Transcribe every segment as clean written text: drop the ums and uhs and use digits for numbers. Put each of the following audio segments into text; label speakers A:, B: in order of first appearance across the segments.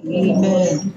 A: Amen.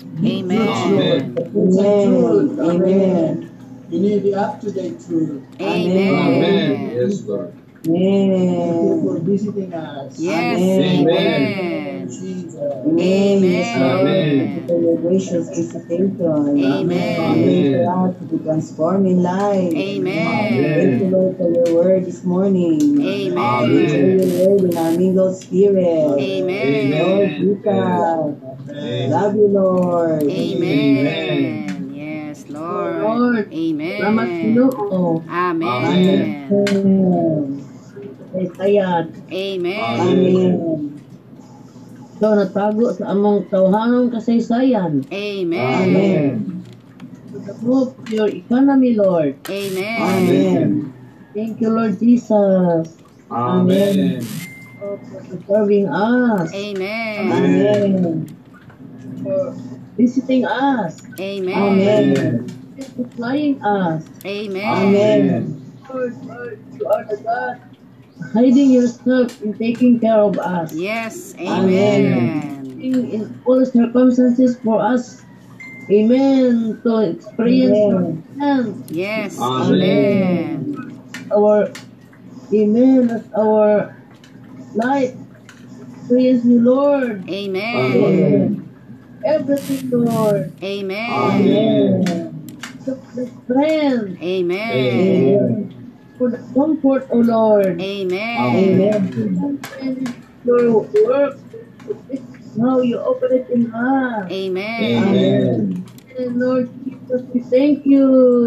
B: Amen.
C: Amen. Amen.
A: We need the up-to-date truth.
B: Amen.
D: Yes, Lord.
A: Thank you for
C: Amen.
A: visiting us.
B: Yes.
D: Amen.
A: Jesus.
C: Amen. Yes, Lord. Thank you for your gracious visitation.
B: Amen.
C: Amen. For us to be transforming lives. Thank you,
B: Amen.
C: Lord, for your word this morning. Thank you for your
B: Amen.
C: word in our mingled spirit. Lord
B: Amen.
C: Jesus.
D: Amen.
C: Love you, Lord.
B: Amen. Yes, Lord.
E: Lord, salamat
B: Amen.
E: Ginoo.
B: Amen.
C: Amen.
E: Sayad.
B: Amen.
C: Amen.
E: Ikaw natago sa among tawhanong kasaysayan.
B: Amen.
C: Amen.
E: To the move of your economy, Lord.
B: Amen.
C: Amen.
E: Thank you, Lord Jesus,
D: Amen.
E: for preserving us,
B: Amen.
C: Amen.
E: for visiting us,
B: Amen.
C: Amen.
E: supplying us.
B: Amen.
E: Lord, you are the God hiding yourself in taking care of us.
B: Yes.
C: Amen.
B: Amen.
E: In all circumstances for us. Amen. To experience your
C: Amen.
E: hand.
B: Yes.
D: Amen.
B: Amen.
E: Our Amen. As our life experience you, Lord.
B: Amen.
C: Amen.
E: Everything, Lord.
B: Amen.
C: Amen.
E: The strength
B: Amen.
C: Amen.
E: for the comfort, O Lord.
B: Amen.
C: Amen.
E: And your work. This is how you operate in us.
B: Amen.
C: Amen.
E: And Lord Jesus, we thank you.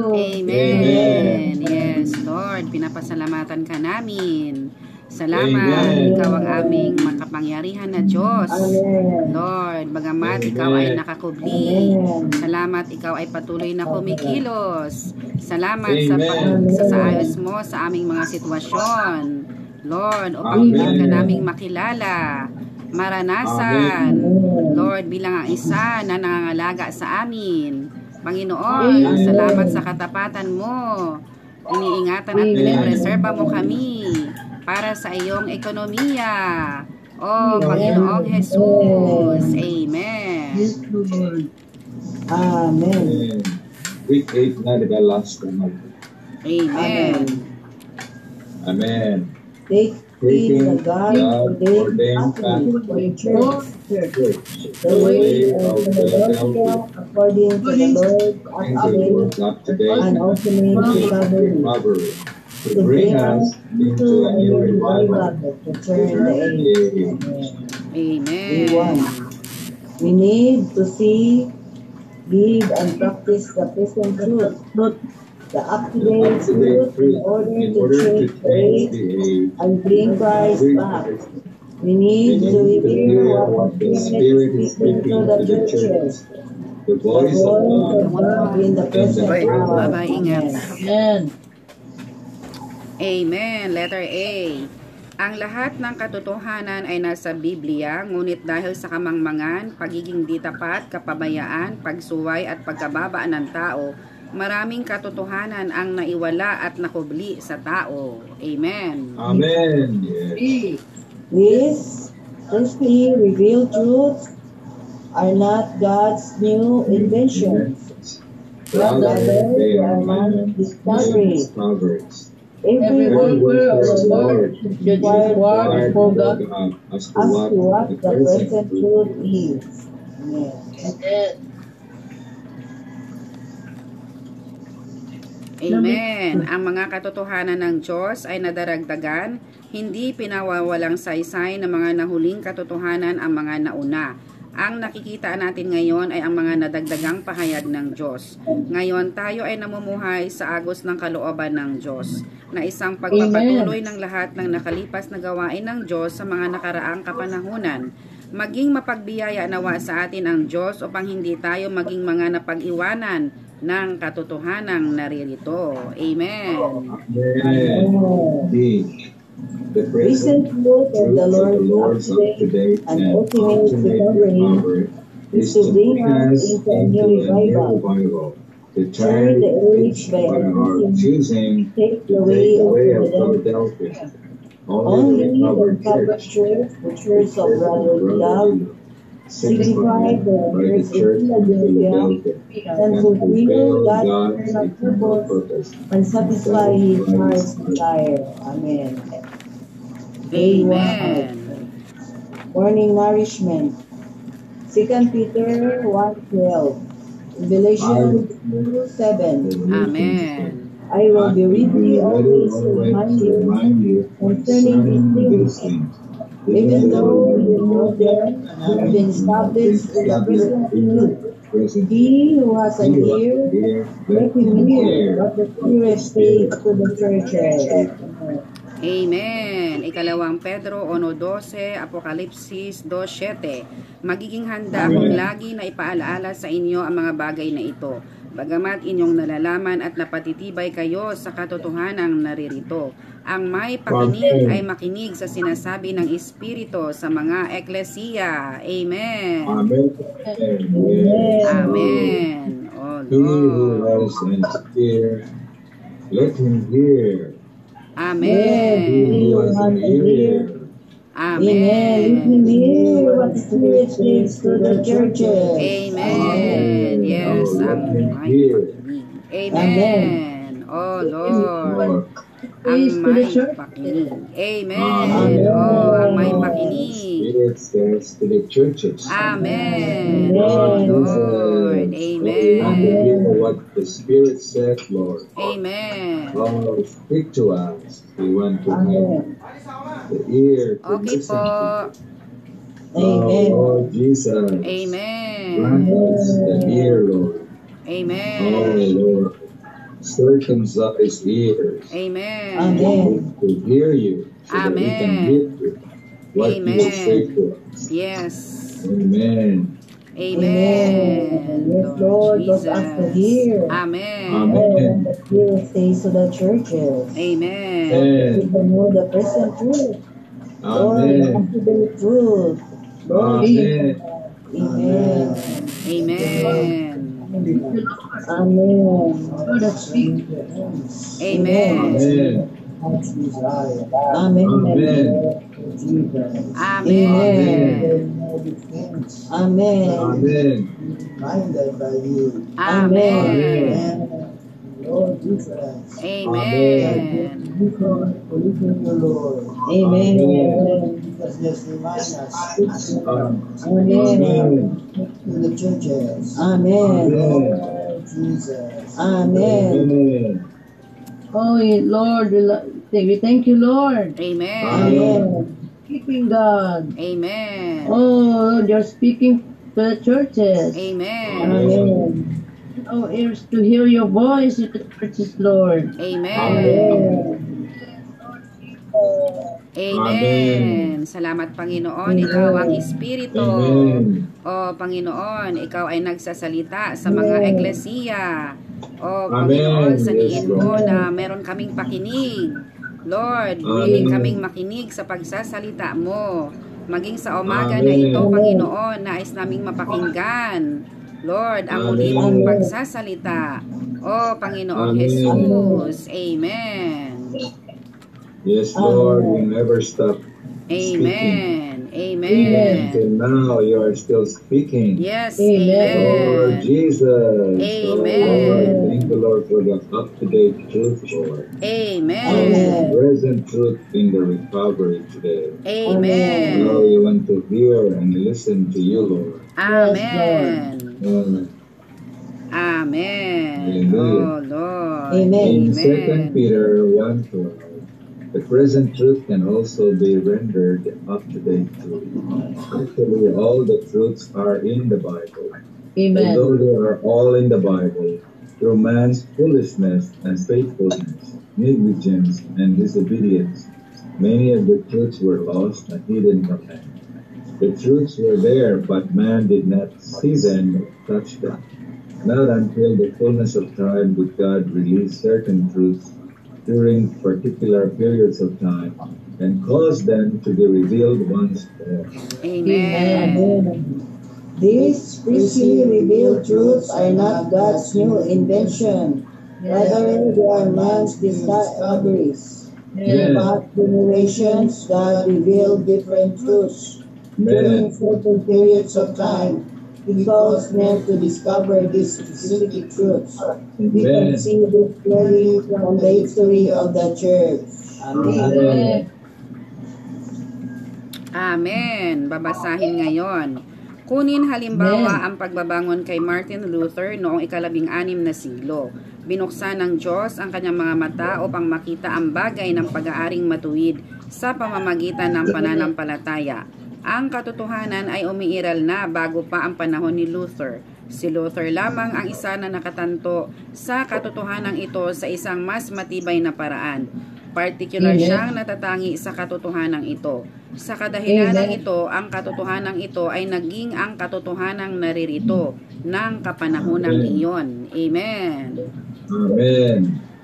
B: Amen. Yes, Lord, pinapasalamatan ka namin. Salamat,
D: Amen.
B: ikaw ang aming makapangyarihan na Diyos.
C: Amen.
B: Lord, bagamat ikaw ay nakakubli.
C: Amen.
B: Salamat, ikaw ay patuloy na kumikilos. Salamat
D: Amen.
B: sa ayos mo sa aming mga sitwasyon. Lord, upang
D: Amen.
B: pilit ka naming makilala, maranasan.
C: Amen.
B: Lord, bilang ang isa na nangangalaga sa amin. Panginoon,
D: Amen.
B: salamat sa katapatan mo. Iniingatan at pinipreserba mo kami para sa iyong ekonomiya. O Panginoong Jesus. Amen.
E: Yes, Lord.
C: Amen.
D: Week 8 na, di ba? Last naman.
B: Amen.
D: Amen.
C: Take in the God-ordained path for the church, the way of Philadelphia, according to the Lord's up-to-date and ultimate recovery, to bring us into a new revival, to turn the age.
B: Amen.
C: We need to see, live, and practice the present truth, the up-to-date truth, in order to change the age and bring Christ back. We need to hear what the Spirit is speaking to the churches.
D: The voice of
C: God in the present hour.
B: Bye-bye, ingat.
E: Amen.
B: Amen. Letter A. Ang lahat ng katotohanan ay nasa Biblia, ngunit dahil sa kamangmangan, pagiging di tapat, kapabayaan, pagsuway at pagkababa ng tao, maraming katotohanan ang naiwala at nakubli sa tao. Amen.
D: Amen.
C: These earthly revealed truths are not God's new inventions. Rather, they are man's discoveries. Every word of the Lord is required for God as to what the present truth is. Amen.
B: Amen. Ang mga katotohanan ng Diyos ay nadaragdagan, hindi pinawawalang saysay ng mga nahuling katotohanan ang mga nauna. Ang nakikita natin ngayon ay ang mga nadagdagang pahayag ng Diyos. Ngayon tayo ay namumuhay sa agos ng kalooban ng Diyos, na isang pagpapatuloy ng lahat ng nakalipas na gawain ng Diyos sa mga nakaraang kapanahunan. Maging mapagbiyaya nawa sa atin ang Diyos upang hindi tayo maging mga napag-iwanan ng katotohanang naririto. Amen.
D: The
C: recent work of the Lord's up-to-date and ultimate recovery is to bring us into a new revival, to turn the age by choosing take the way of Philadelphia. Only the recovered church, the church of brotherly love, signified the
D: by the
C: Church
D: church
C: in
D: in
C: Philadelphia
D: Philadelphia
C: and
D: and
C: fulfill
D: fulfill
C: God's
D: God's
C: eternal
D: eternal
C: purpose
D: purpose
C: and satisfy His heart's desire. Amen. Day 1.
B: Amen.
C: Morning nourishment. 2 Peter 1:12. Revelation 2:7.
B: Amen.
C: I will be with you always to remind you concerning these things. Even though you know them have been established in the present truth. He who has an ear, let him hear what the Spirit says to the churches.
B: Amen. Ikalawang Pedro 1:12, Apokalipsis 2:7. Magiging handa akong lagi na ipaalaala sa inyo ang mga bagay na ito, bagamat inyong nalalaman at napatitibay kayo sa katotohanang naririto. Ang may pakinig ay makinig sa sinasabi ng Espiritu sa mga eklesiya. Amen.
D: Amen.
B: Amen. Oh
D: He who
B: Lord.
D: has an ear, let him hear.
B: Amen.
D: He who has an ear,
C: Amen. Let him
B: Amen.
C: hear what the Spirit says to the churches.
B: Amen. Yes, ang may pakinig. Amen. Oh Lord.
D: Lord.
B: Ang may pakinig. Amen. Oh, ang may pakinig.
D: Spirit says to the churches.
B: Amen. Oh Lord.
D: We want to
B: Amen.
D: hear what the Spirit said, Lord.
B: Amen.
D: Lord, speak to us. We want to have
C: Amen.
D: the ear to
B: Okay
D: listen
B: po.
D: to.
C: Amen.
D: Lord Jesus.
B: Amen.
D: Grant us the ear, Lord. Oh,
B: Amen.
D: Lord. Circumcise ears.
B: Amen.
C: Amen.
D: To hear you. So that we can
B: Amen.
D: hear you. What you
B: Amen.
D: say to us.
B: Yes.
D: Amen.
B: Amen.
C: Yes, Lord,
B: Jesus.
C: let us to hear.
B: Amen.
D: Amen.
C: Oh, and the Spirit says to the churches.
B: Amen.
C: We can know the present truth. Lord,
D: Amen.
C: up-to-date truth. Lord,
D: Amen.
C: Amen.
B: Amen.
C: Amen.
E: Lord, that speak.
B: Amen.
D: Amen.
C: Amen.
D: Amen.
B: Amen.
C: Amen.
D: Amen.
A: Minded by you.
B: Amen.
A: Lord Jesus.
B: Amen.
A: Believe in you, Lord.
C: Amen.
A: Because just remind us
C: Amen.
A: to the churches.
C: Amen.
A: Lord Jesus.
C: Amen.
D: Amen.
E: Oh, Lord, we thank you, Lord.
B: Amen.
C: Amen.
E: Keeping God.
B: Amen.
E: Oh, Lord, you're speaking to the churches.
B: Amen.
C: Amen.
E: Oh, ears to hear your voice in the churches, Lord.
B: Amen. Amen. Salamat, Panginoon. Ikaw ang Espiritu.
D: Amen.
B: O, Panginoon, ikaw ay nagsasalita sa mga eklesiya. O, Panginoon,
D: Amen.
B: saniin
D: Yes,
B: mo
D: Lord.
B: na meron kaming pakinig. Lord, willing kaming makinig sa pagsasalita mo. Maging sa umaga na
D: Amen.
B: ito, Panginoon, nais naming mapakinggan. Lord, ang muli mong pagsasalita. O, Panginoong
D: Amen.
B: Jesus. Amen.
D: Yes, Lord, you never stop speaking.
B: Amen. Amen.
D: Until now, you are still speaking.
B: Yes,
E: Amen.
D: Lord
B: amen.
D: Jesus.
B: Amen.
D: Lord, thank the Lord for the up-to-date truth, Lord.
B: Amen.
D: Present truth in the recovery today. Now
B: Amen.
D: we want to hear and listen to you, Lord.
B: Amen.
D: Amen.
B: Amen.
D: Hallelujah.
B: Oh Lord.
C: Amen.
D: In 2 Peter 1:12, the present truth can also be rendered up-to-date truth. Actually, all the truths are in the Bible.
E: Amen.
D: Although they are all in the Bible, through man's foolishness and faithfulness, negligence and disobedience, many of the truths were lost and hidden from man. The truths were there, but man did not see them or touch them. Not until the fullness of time did God release certain truths during particular periods of time and cause them to be revealed once more.
B: Amen.
C: These previously revealed truths are not God's new invention. Rather, they are man's discoveries. In
D: Yes.
C: past generations, God revealed different truths
A: during certain periods of time. He calls men to discover these specific truths. We can see this clearly from the history of the church. Amen.
B: Amen. Babasahin ngayon. Kunin halimbawa ang pagbabangon kay Martin Luther noong ika-16 na siglo. Binuksan ng Diyos ang kanyang mga mata upang makita ang bagay ng pag-aaring matuwid sa pamamagitan ng pananampalataya. Ang katotohanan ay umiiral na bago pa ang panahon ni Luther. Si Luther lamang ang isa na nakatanto sa katotohanan ito sa isang mas matibay na paraan. Partikular siyang natatangi sa katotohanan ito. Sa kadahilanan ito, ang katotohanan ito ay naging ang katotohanang naririto ng kapanahonang iyon. Amen.
D: Amen.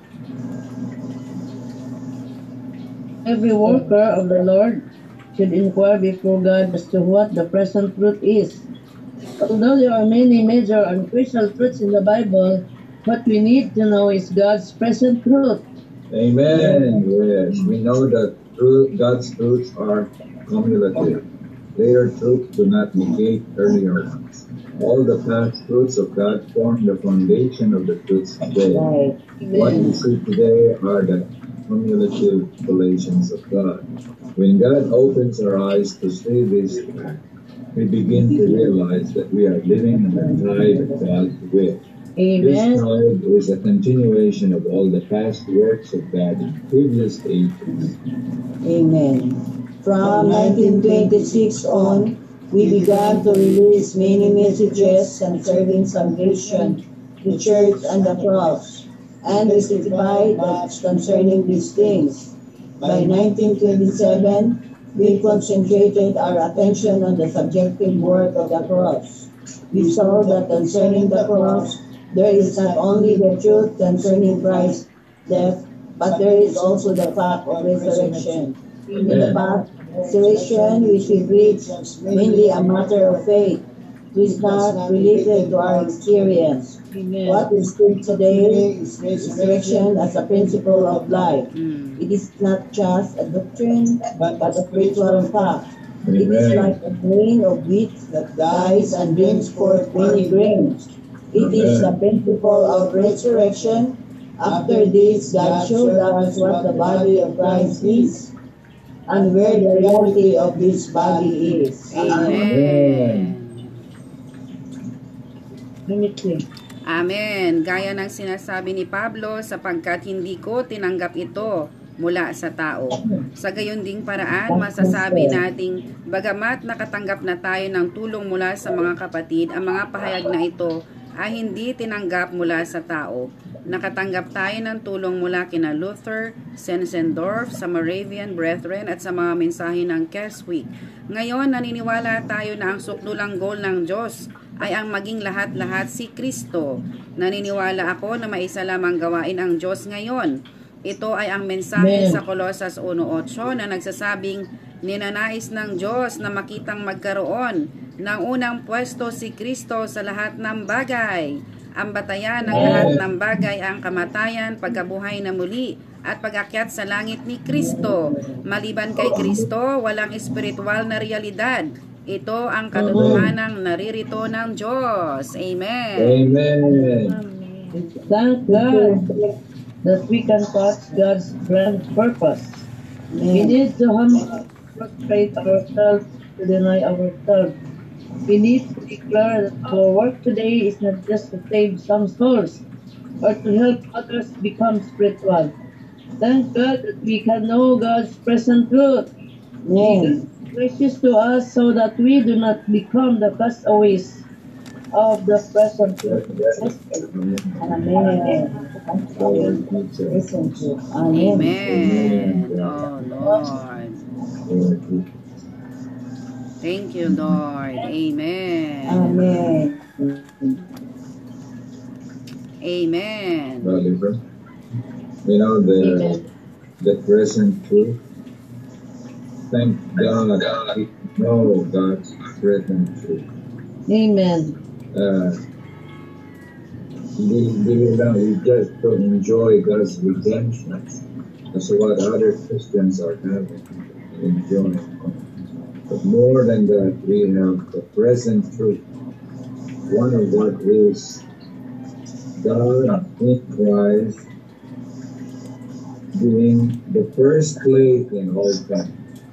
E: Every worker of the Lord should inquire before God as to what the present truth is. Although there are many major and crucial truths in the Bible, what we need to know is God's present truth.
D: Amen. Yes, we know that God's truths are cumulative. Later truths do not negate earlier ones. All the past truths of God form the foundation of the truths today. What we see today are the cumulative revelations of God. When God opens our eyes to see this fact, we begin to realize that we are living in the tide of God's will. This tide is a continuation of all the past works of God in previous ages.
A: Amen. From 1926 on, we began to release many messages concerning salvation, the church, and the cross, and we testified much concerning these things. By 1927, we concentrated our attention on the subjective work of the cross. We saw that concerning the cross, there is not only the truth concerning Christ's death, but there is also the fact of resurrection. In the past, resurrection which we preach is mainly a matter of faith. It is not related to our experience. What we speak today is resurrection as a principle of life. It is not just a doctrine, but a spiritual fact. It is like a grain of wheat that dies and brings forth many grains. It is the principle of resurrection. After this, God showed us what the body of Christ is and where the reality of this body is.
B: Amen.
E: Amen.
B: Amen. Gaya ng sinasabi ni Pablo, sapagkat hindi ko tinanggap ito mula sa tao. Sa gayon ding paraan, masasabi nating bagamat nakatanggap na tayo ng tulong mula sa mga kapatid, ang mga pahayag na ito ay hindi tinanggap mula sa tao. Nakatanggap tayo ng tulong mula kina Luther, Zinzendorf, sa Moravian Brethren at sa mga mensahe ng Keswick. Ngayon, naniniwala tayo na ang sukdulang goal ng Diyos ay ang maging lahat-lahat si Kristo. Naniniwala ako na maisa lamang gawain ang Diyos ngayon. Ito ay ang mensahe sa Colosas 1:8 na nagsasabing, ninanais ng Diyos na makitang magkaroon ng unang pwesto si Kristo sa lahat ng bagay. Ang batayan ng lahat ng bagay ang kamatayan, pagkabuhay na muli, at pag-akyat sa langit ni Kristo. Maliban kay Kristo, walang espiritual na realidad. Ito ang katotohanang naririto ng Diyos. Amen.
D: Amen.
E: Thank God that we can touch God's grand purpose. We need to humbly prostrate ourselves to deny ourselves. We need to declare that our work today is not just to save some souls or to help others become spiritual. Thank God that we can know God's present truth. He is gracious to us so that we do not become the castaways of the present truth.
A: Amen.
B: Amen. Oh, Lord. Thank you, Lord. Amen.
A: Amen.
B: Amen.
D: Brother, you know the present truth. Thank God we know God's present truth.
E: Amen.
D: We just don't enjoy God's redemption. That's what other Christians are having, enjoying. But more than that, we have the present truth. One of what is God in Christ being the first place in all things.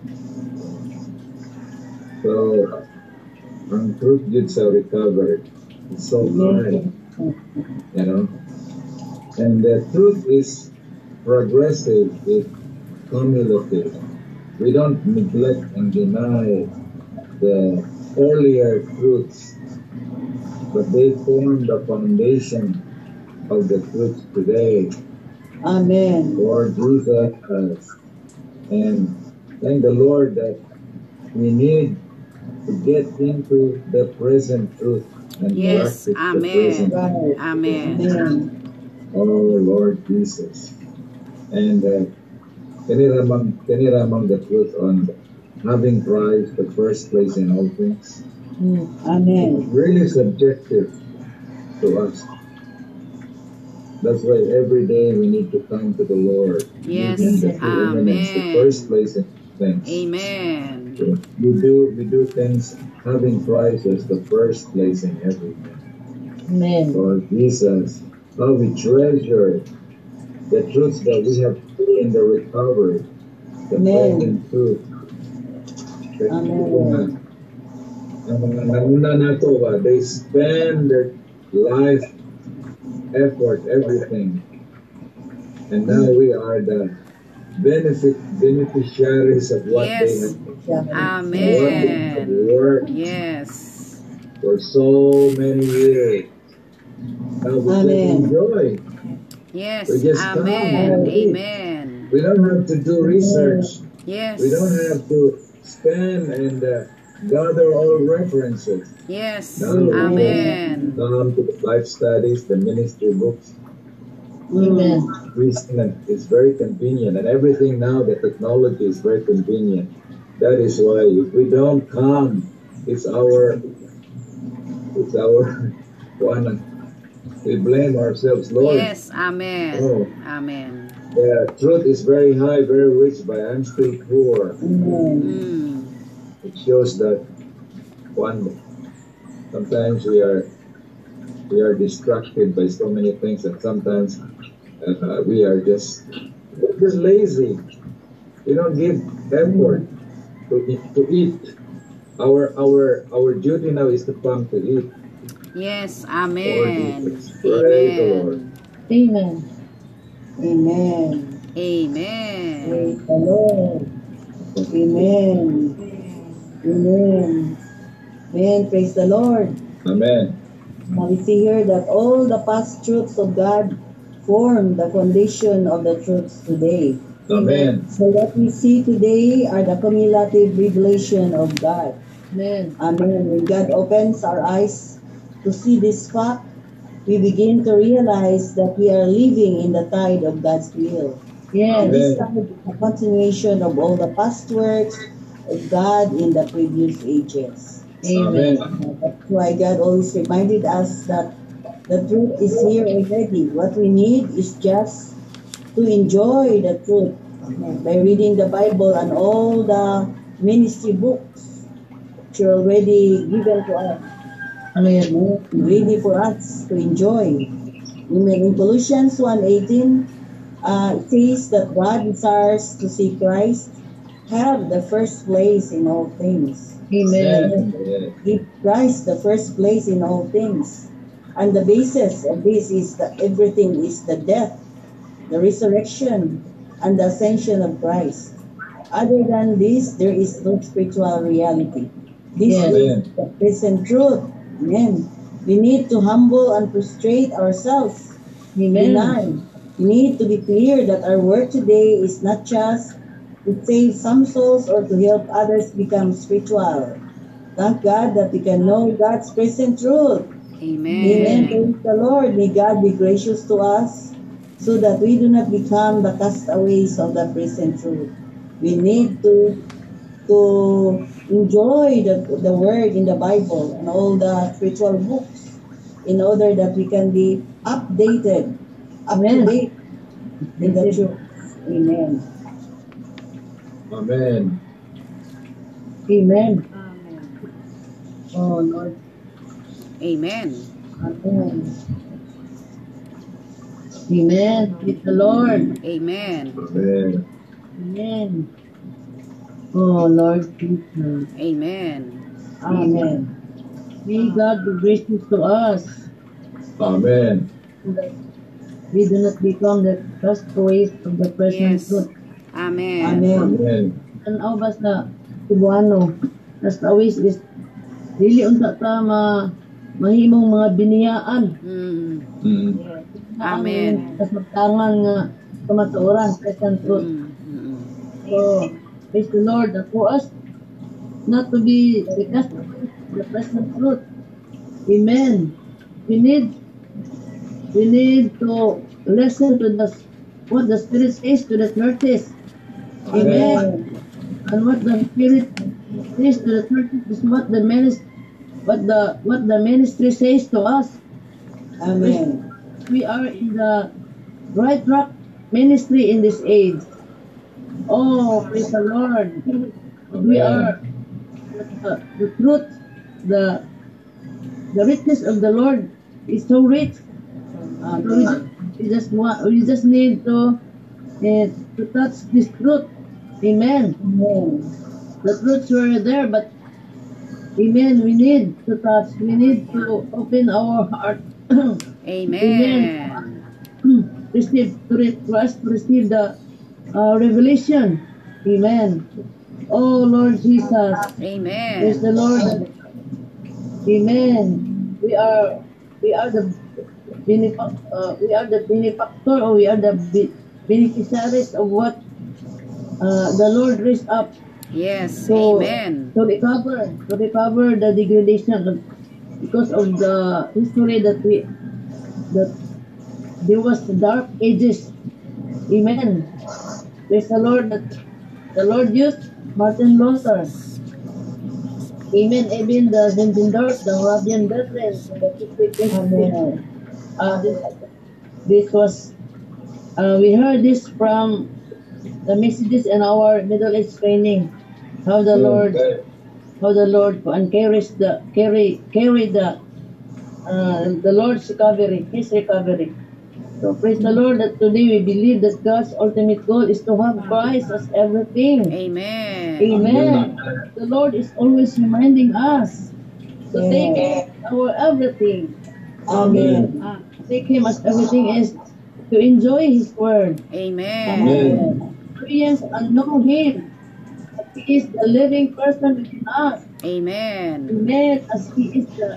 D: So, ang truth yun sa recovery. It's so high, you know. And the truth is progressive, it's cumulative. We don't neglect and deny the earlier truths, but they form the foundation of the truth today.
A: Amen.
D: Lord Jesus has. And thank the Lord that we need to get into the present truth and
B: Yes,
D: practice the
B: amen.
D: present.
A: Right.
B: Amen.
A: Amen.
D: Oh Lord Jesus. And kaniramang the truth on having Christ the first place in all things.
A: Amen.
D: Really subjective to us. That's why every day we need to come to the Lord.
B: Yes,
D: And the preeminence, the
B: amen.
D: first place in things.
B: Amen.
D: So we do things having Christ as the first place in everything.
E: Amen.
D: Lord Jesus, how we treasure the truths that we have in the recovery, the
A: Amen.
D: present truth.
A: Amen.
D: Ang mga nauna na to, they spend their life, effort, everything. And now we are the beneficiaries of what they
B: Yes.
D: have
B: Amen.
D: worked
B: Yes.
D: for so many years. Now we
A: Amen.
D: can enjoy.
B: Yes.
D: We just come
B: Amen.
D: and eat.
B: Amen.
D: We don't have to do research.
B: Yes.
D: We don't have to spend and gather all references.
B: Yes.
D: Now we
B: Amen.
D: come to the life studies, the ministry books.
E: Amen.
D: Reason is very convenient, and everything now, the technology is very convenient. That is why if we don't come, it's our one. We blame ourselves, Lord.
B: Yes. Amen.
D: Oh.
B: Amen.
D: The truth is very high, very rich, but I'm still poor.
B: Mm.
D: It shows that sometimes we are distracted by so many things, and sometimes we are just lazy. We don't give effort to eat. Our duty now is to come to eat.
B: Yes.
D: Lord
B: Amen.
D: Jesus. Praise the Lord.
B: Amen.
E: Amen.
A: Amen.
B: Amen.
A: Praise the Lord. Amen. Amen. Amen. Praise the Lord.
D: Amen.
A: Now we see here that all the past truths of God form the foundation of the truths today.
D: Amen.
A: So what we see today are the cumulative revelation of God.
E: Amen.
A: Amen. When God opens our eyes to see this fact, we begin to realize that we are living in the tide of God's will.
E: Yes.
A: This tide is a continuation of all the past works of God in the previous ages.
E: Amen.
A: That's why God always reminded us that the truth is here already. What we need is just to enjoy the truth by reading the Bible and all the ministry books which are already given to us.
E: Amen.
A: Ready for us to enjoy. In Colossians 1:18, it says that God desires to see Christ have the first place in all things.
E: Amen.
A: Give Christ the first place in all things. And the basis of this is that everything is the death, the resurrection, and the ascension of Christ. Other than this, there is no spiritual reality. This
E: Yes.
A: is the present truth. Amen. We need to humble and prostrate ourselves.
E: Amen.
A: Deny. We need to be clear that our work today is not just to save some souls or to help others become spiritual. Thank God that we can know God's present truth. Amen.
B: Amen.
A: Praise the Lord. May God be gracious to us so that we do not become the castaways of the present truth. We need to enjoy the word in the Bible and all the spiritual books in order that we can be updated, up to
E: Amen.
A: date in the truth. Amen.
D: Amen.
E: Amen.
A: Amen.
E: Oh Lord.
B: Amen.
E: Amen. Amen. Praise the Lord.
B: Amen.
D: Amen.
E: Amen. Oh Lord Jesus.
B: Amen.
E: Amen. May God be gracious to us,
D: Amen.
E: so that we do not become the castaways of the present
B: Yes.
E: truth.
B: Amen.
A: Amen.
D: Amen.
E: And bas na Cebuano, castaways is dili unta ta mahimong mga biniyaan.
B: Mm.
D: Mm.
A: Yes.
B: Amen.
E: Kasabtangan nga kamatuoran, present truth.
B: Mm.
E: So, praise the Lord that for us not to be the castaways of the present truth. Amen. We need to listen to what the Spirit says to the churches. Amen. And what the Spirit says to the churches is what the ministry says to us.
A: Amen.
E: We are in the right track ministry in this age. Oh, praise the Lord. We are the truth, the richness of the Lord is so rich.
A: Amen.
E: We just need to touch this truth. Amen.
A: Amen.
E: The truths were there, but amen, we need to touch. We need to open our heart.
B: Amen.
E: For us to receive the revelation. Amen. Oh Lord Jesus. Praise the
B: Amen.
E: Lord. Amen. We are the benefactor, or we are the beneficiaries of what the Lord raised up
B: Yes.
E: to
B: Amen.
E: recover the degradation because of the history that there was the dark ages. Amen. Praise the Lord that the Lord used Martin Luther. Amen. Even the Zinzendorf, the Moravian Brethren, and the
A: Amen.
E: this was we heard this from the messages in our Middle Age training. How the Lord and carried the Lord's recovery, His recovery. So praise the Lord that today we believe that God's ultimate goal is to have Christ as everything.
B: Amen.
E: Amen. The Lord is always reminding us to take our everything.
A: Amen.
E: Take Him as everything is to enjoy His word,
B: Amen.
E: experience and know Him. That He is the living person within us.
B: Amen.
E: Amen. As He is the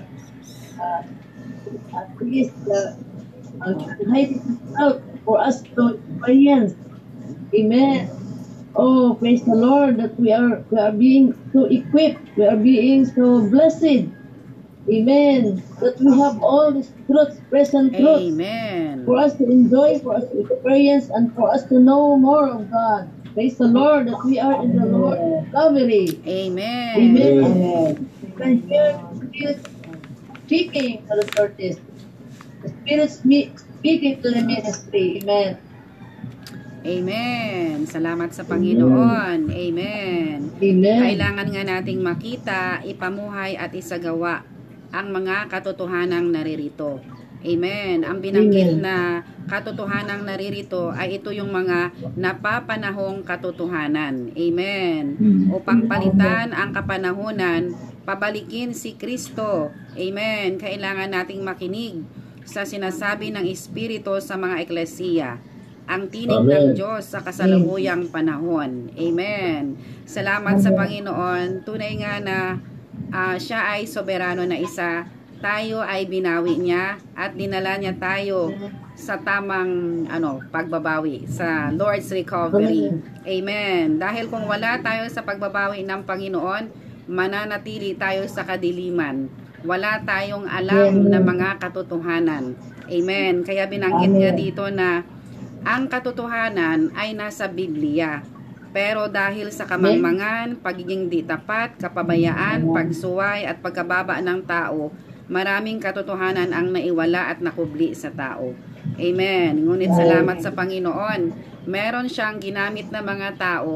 E: hiding Himself for us to experience. Amen. Oh, praise the Lord that we are being so equipped. We are being so blessed. Amen. That we have all these truths, present truths,
B: Amen.
E: for us to enjoy, for us to experience, and for us to know more of God. Praise the Lord that we are in the Lord's recovery.
B: Amen.
E: Amen.
A: Amen.
E: We can hear the Spirit speaking to the churches. The Spirit speaking to the ministry. Amen.
B: Amen. Salamat sa Panginoon. Amen.
E: Amen.
B: Kailangan nga nating makita, ipamuhay at isagawa ang mga katotohanang naririto. Amen. Ang binanggit na katotohanang naririto ay ito yung mga napapanahong katotohanan. Amen. Upang palitan ang kapanahunan, pabalikin si Kristo. Amen. Kailangan nating makinig sa sinasabi ng Espiritu sa mga eklesiya. Ang tinig ng Diyos sa kasalukuyang panahon. Amen. Salamat sa Panginoon. Tunay nga na siya ay soberano na isa. Tayo ay binawi niya at dinala niya tayo sa tamang pagbabawi, sa Lord's recovery. Amen. Dahil kung wala tayo sa pagbabawi ng Panginoon, mananatili tayo sa kadiliman. Wala tayong alam na mga katotohanan. Amen. Kaya binanggit niya dito na ang katotohanan ay nasa Biblia. Pero dahil sa kamangmangan, pagiging di tapat, kapabayaan, pagsuway at pagkababa ng tao, maraming katotohanan ang naiwala at nakubli sa tao. Amen. Ngunit salamat sa Panginoon. Meron siyang ginamit na mga tao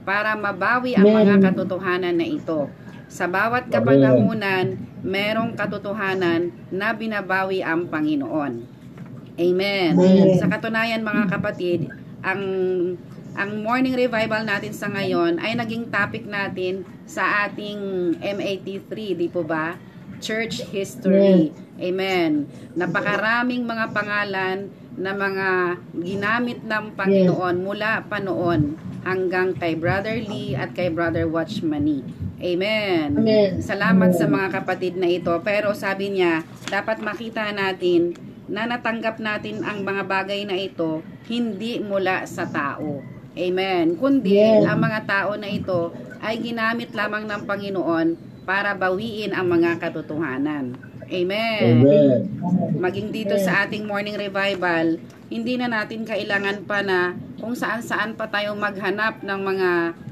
B: para mabawi ang mga katotohanan na ito. Sa bawat kapanahunan, merong katotohanan na binabawi ang Panginoon. Amen. Sa katunayan mga kapatid, ang morning revival natin sa ngayon ay naging topic natin sa ating MAT3, di po ba? Church history. Amen. Napakaraming mga pangalan na mga ginamit ng Panginoon mula pa noon hanggang kay Brother Lee at kay Brother Watchmani. Amen. Salamat sa mga kapatid na ito. Pero sabi niya, dapat makita natin na natanggap natin ang mga bagay na ito hindi mula sa tao. Amen. Kundi ang mga tao na ito ay ginamit lamang ng Panginoon para bawiin ang mga katotohanan. Amen. Maging dito sa ating morning revival, hindi na natin kailangan pa na kung saan-saan pa tayo maghanap ng mga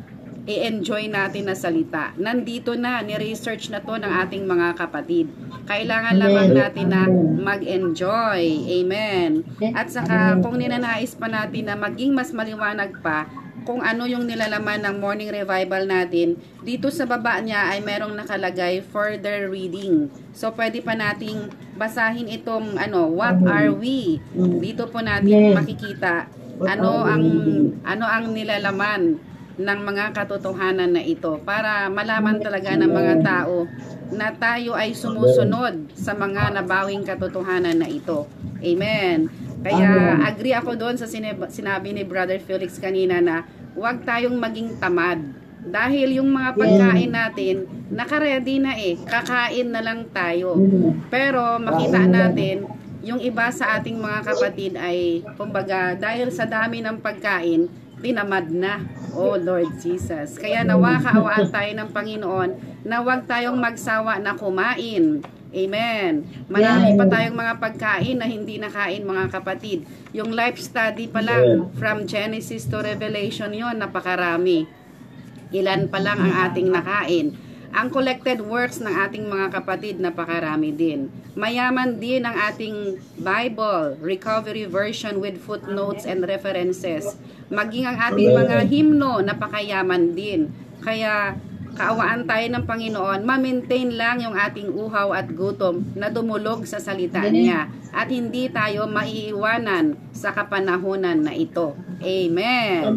B: i-enjoy natin na salita. Nandito na, ni-research na to ng ating mga kapatid. Kailangan lamang natin na mag-enjoy. Amen. At saka kung ninanais pa natin na maging mas maliwanag pa kung ano yung nilalaman ng morning revival natin, dito sa baba niya ay merong nakalagay further reading. So pwede pa nating basahin itong what are we? Dito po natin makikita ano ang nilalaman ng mga katotohanan na ito para malaman talaga ng mga tao na tayo ay sumusunod sa mga nabawing katotohanan na ito. Amen. Kaya agree ako doon sa sinabi ni Brother Felix kanina na huwag tayong maging tamad. Dahil yung mga pagkain natin, naka-ready na kakain na lang tayo. Pero makita natin, yung iba sa ating mga kapatid ay, kumbaga, dahil sa dami ng pagkain, tinamad na. Oh Lord Jesus. Kaya nawa kaawaan tayo ng Panginoon na huwag tayong magsawa na kumain. Amen. Marami pa tayong mga pagkain na hindi nakain mga kapatid. Yung life study pa lang, from Genesis to Revelation yon, napakarami. Ilan pa lang ang ating nakain. Ang collected works ng ating mga kapatid, napakarami din. Mayaman din ang ating Bible, recovery version with footnotes and references. Maging ang ating mga himno, napakayaman din. Kaya kaawaan tayo ng Panginoon, ma-maintain lang yung ating uhaw at gutom na dumulog sa salita niya. At hindi tayo maiiwanan sa kapanahunan na ito. Amen.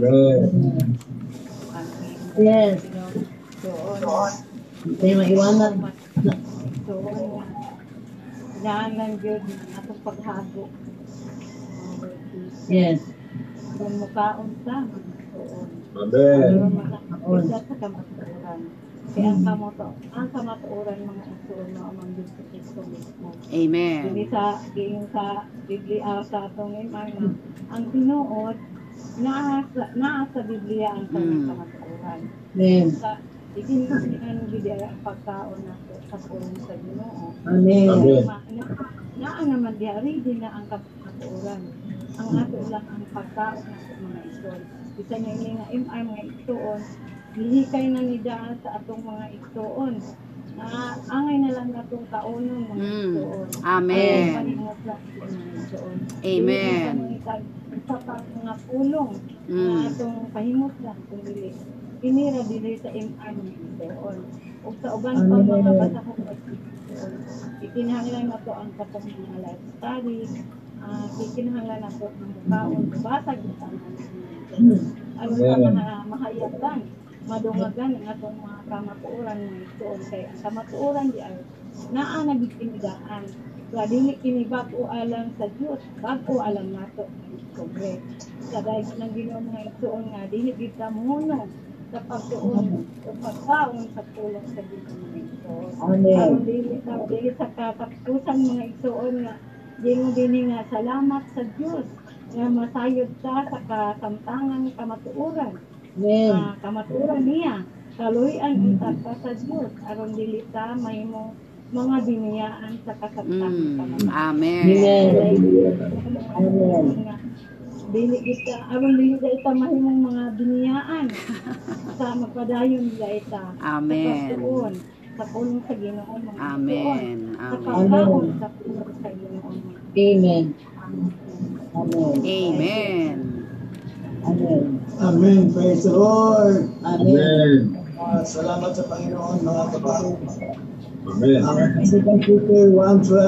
E: Yes. Hindi maiwanan.
A: Yan lang yun atong paghago.
E: Yes.
A: Kung mukhaon sa
D: Amen.
A: Isa sa kamaturan. Kaya ang kamaturan mga isuon mo amang Diyos sa Kristo mismo.
B: Amen.
A: Hindi sa Biblia sa atong imang ang tinuod naa sa Biblia ang kamaturan.
E: Amen.
A: Sa ikinasinan Biblia ang pagkaon nato sa pulong sa Ginoo.
E: Amen.
A: Naa naman diari din na ang kamaturan. Ang ato lang ang pagkaon nato mga isuon. Bisa niya ini nga MR mga ituon, lihikay na ni daan sa atong mga ituon. Na angay na lang natong kaunon mga ituon.
B: Amen.
A: Paningot lang mga ituon.
B: Amen.
A: Sa mga pulong na atong pahimot lang kung dili. Inira dili sa MR mga ituon. O sa uban pa mga bata ko ituon. Ikinahanglan na to ang katong mga life study. Ikinahanglan na to ang kaon. Basag ito ano sa mga mahayatan, madungagan ang atong mga kamatuoran mga ituon. Kaya ang kamatuoran di ay naa nagitindaan. Kaya dili kini bago alam sa Diyos, bago alam nato sobre. Sa dahil ng Ginoo mga ituon nga, dili kita muno sa pagtuon o pagkaon sa tulong sa Ginoo mga ituon. Aron dili sa katapusan mga ituon nga, di mo din nga salamat sa Diyos nga masayod ta sa kasamtangan kamatuoran. Kamatuoran niya, kaluyan inta sa Diyos, aron dili ta mahimong mga biniyaan sa kasamtangan kamatuoran.
B: Amen.
E: Amen.
A: Dili kita, aron dili ita mahimong mga biniyaan sa magpadayon ita.
B: Amen.
A: Sa pulong sa Ginoo mga
B: Amen.
A: sa pagkaon sa pulong sa Ginoo.
E: Amen.
B: Amen.
A: Amen.
C: Amen. Praise the Lord.
A: Amen.
D: Amen.
C: Salamat sa Panginoon, mga kapatid.
D: Amen.
C: 2 Peter 1:12.